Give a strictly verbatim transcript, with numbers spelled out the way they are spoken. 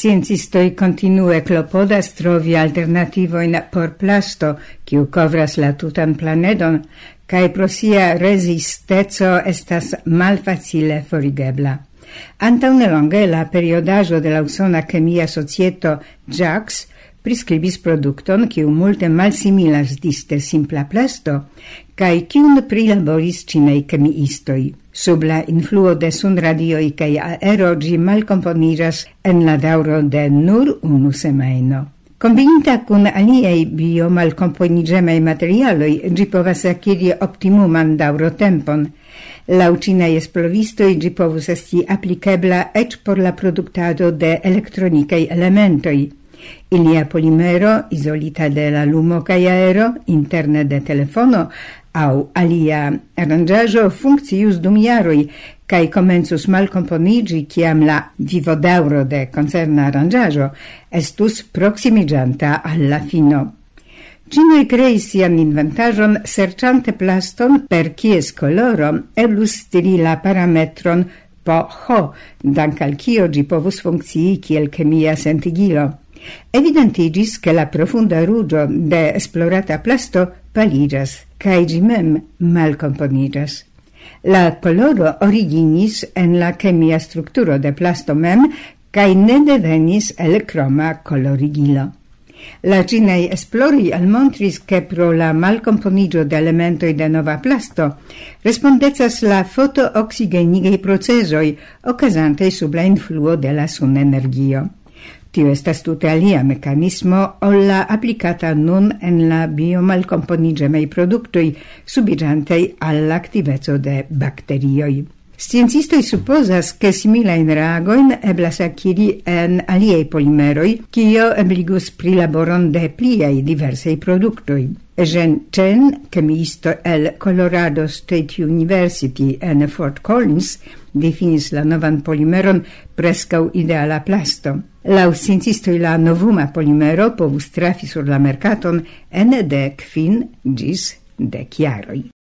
Sciencistoj continue klopodas trovi alternativojn por plasto, kiu kovras la tutan planedon, kaj pro sia rezisteco estas malfacile forigebla. Antaŭ nelonge la periodaĵo de la usona kemia societo Jacques prescribis produkton, kiu multe malsimilas diste simpla plasto, kaj kiun prilaboris ĉinaj kemiistoj. Sub la influo de sunradioj kaj aero ĝi malkomponiĝas en la daŭro de nur unu semajno. Kombinita kun aliaj biomalkomponiĝemaj materialoj, ĝi povas akiri optimuman daŭrotempon. Laŭ ĉinaj esploristoj ĝi povus esti aplikebla eĉ por la produktado de elektronikaj elementoj. Ilia polimero, isolita de la lumo kaj aero, interne de telefono, au alia aranĝaĵo funkcius dum jaroj kaj komencus malkomponiĝi, kiam la vivodaŭro de koncerna aranĝaĵo estus proksimiĝanta al la fino. Ĉinoj kreis sian inventaĵon serĉante plaston, per kies koloro eblus stili la parametron po H, dank al kio ĝi povus funkcii kiel kemia sentigilo. Evidentiĝis, ke la profunda ruĝo de esplorata plasto paliĝas, kaj ĝi mem malkomponiĝas. La koloro originis en la kemia strukturo de plasto mem, kaj ne devenis el kroma kolorigilo. La ĉinaj esploroj almontris, ke pro la malkomponiĝo de elementoj de nova plasto respondecas la fotooksigenigaj procezoj okazantaj sub la influo de la sunenergio. Tio estas tute alia mekanismo ol la aplikata nun en la biomalkomponiĝemaj produktoj subiĝantaj al la aktiveco de bakterioj. Sciencistoj supozas, ke similajn reagojn eblas akiri en aliaj polimeroj, kio ebligus prilaboron de pliaj diversaj produktoj. Eugene Chen, kemiisto el Colorado State University en Fort Collins, definis la novan polimeron preskaŭ ideala plasto. Laŭ sciencistoj la novuma polimero povus trafi sur la merkaton ene de kvin ĝis dek jaroj.